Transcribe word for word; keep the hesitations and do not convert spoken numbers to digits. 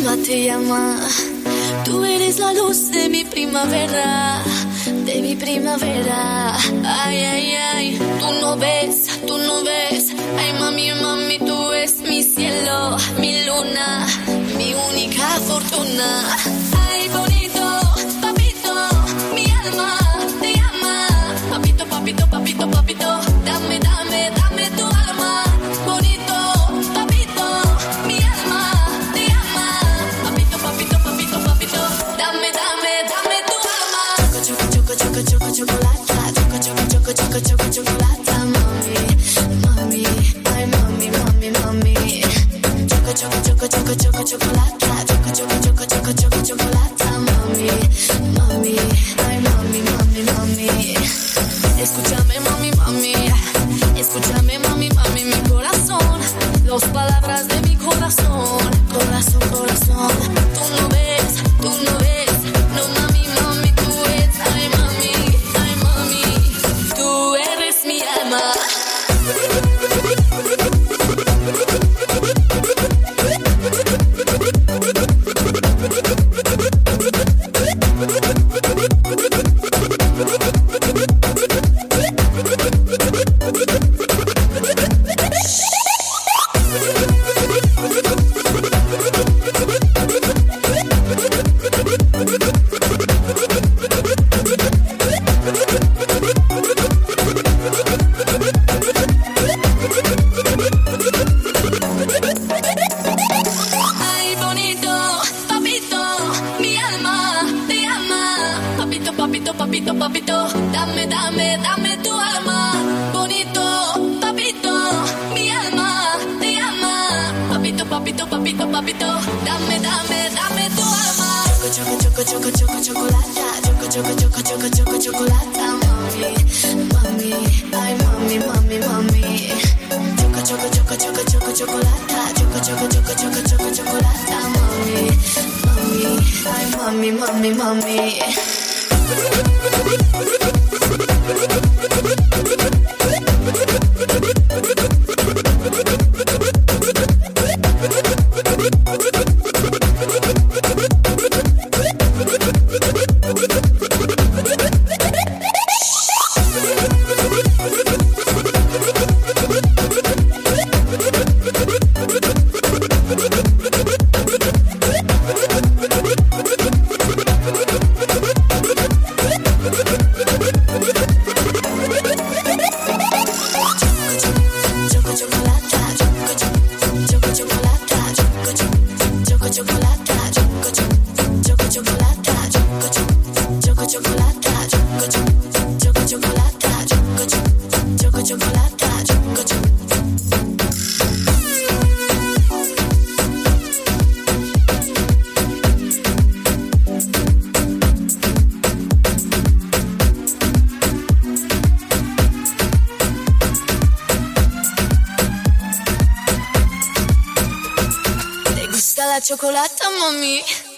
alma te llama. Tú eres la luz de mi primavera, de mi primavera. Ay, ay, ay, tú no ves, tú no ves. Ay, mami, mami, tú eres mi cielo, mi luna, mi única fortuna. Ay, bonito, papito, mi alma te llama. Papito, papito, papito, papito, dame, dame, dame tu alma. Bonito, papito, mi alma te llama. Papito, papito, papito, papito, dame, dame, dame tu alma. Choco, choco, choco, choco, chocolata. Choco, choco, choco, choco, choco, chocolata. Mami, mami, ay, mami, mami, mami. Choco, choco, choco, choco, choco, chocolata. Choco, choco, choco, choco, choco, chocolata. Mami, mami, ay, mami, mami, mami. Escúchame, mami, mami. Escúchame, mami, mami, mi corazón. Las palabras de mi corazón. Corazón, corazón. Tú no ves, tú no ves. No, mami, mami, tú eres. Ay, mami, ay, mami. Tú eres mi alma. Ay, bonito, papito, mi alma te ama. Papito, papito, papito, papito, dame, dame, dame tu alma. Bonito, papito, mi alma te ama. Papito, papito, papito, papito, dame, dame, dame tu alma. Choco, choco, choco, choco, chocolata. Choco, choco, choco, choco, choco, chocolata. Mami, mami, ay, mami, mami, mami. Choco, choco, choco, choco, choco, chocolata. Choco, choco, choco, choco, choco, chocolata. Mami, mami, ay, mami, mami, mami. ¿Te gusta la chocolata, mami?